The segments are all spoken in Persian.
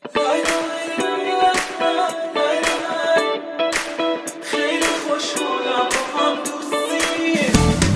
خیلی خوشحالم با هم دوستی.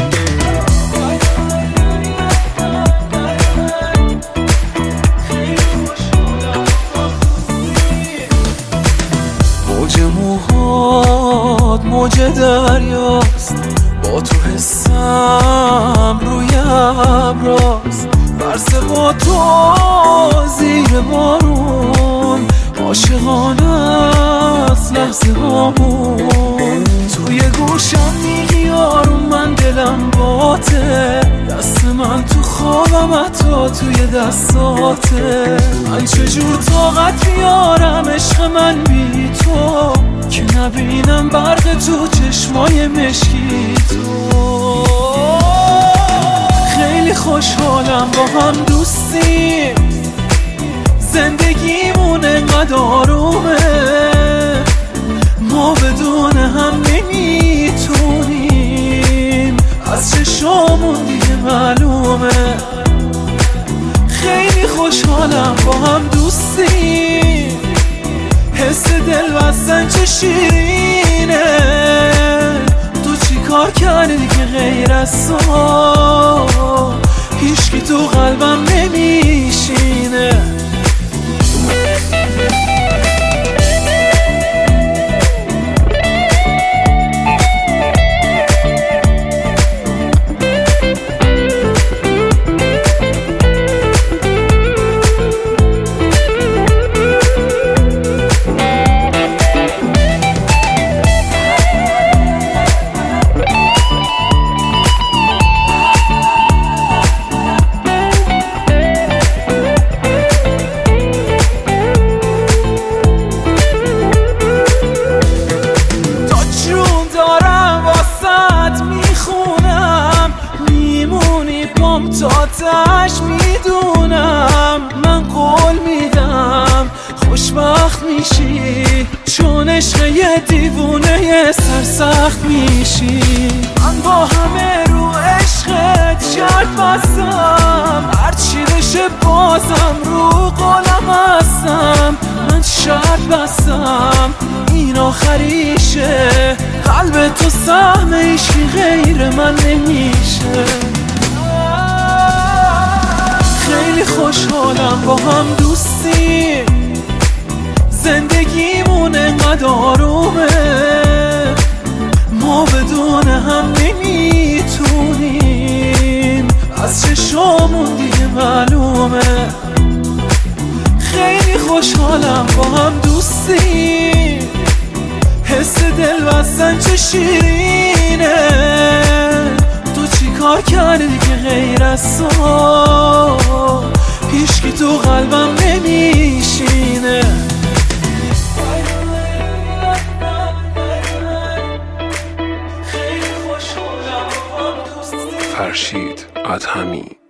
موج موهات موج دریاست، با تو حسم روی ابراست. برس با تو زیر بارون، عاشقانه است لحظه هامون. توی گوشم میگی آروم من دلم باته، دست من تو خوابم حتی توی دستاته. من چجور طاقت بیارم عشق من بی تو، که نبینم برق تو چشمای مشکی تو. خیلی خوشحالم با هم دوستیم، زندگیمون انقدر آرومه. ما بدون هم نمیتونیم، از چشامون دیگه معلومه. خیلی خوشحالم با هم دوستیم، حس دل بستن چه شیرینه. تو چی کار کردی که غیر از تو هیچکی تو قلبم نمیشینه. تاتش میدونم، من قول میدم خوشبخت میشی، چون عشق یه دیوونه یه سرسخت میشی. من با همه رو عشقت شرط بستم، هرچی بشه بازم رو قولم هستم. من شرط بستم این آخریشه، قلب تو سهم عشقی غیر من نمیشه. خیلی خوشحالم با هم دوستیم، زندگیمون انقدر آرومه. ما بدون هم نمیتونیم، از چشامون دیگه معلومه. خیلی خوشحالم با هم دوستیم، حس دل بستن چه شیرینه. تو چی کار کردی که غیر از تو هیچکی تو قلبم نمیشینه. فرشید ادهمی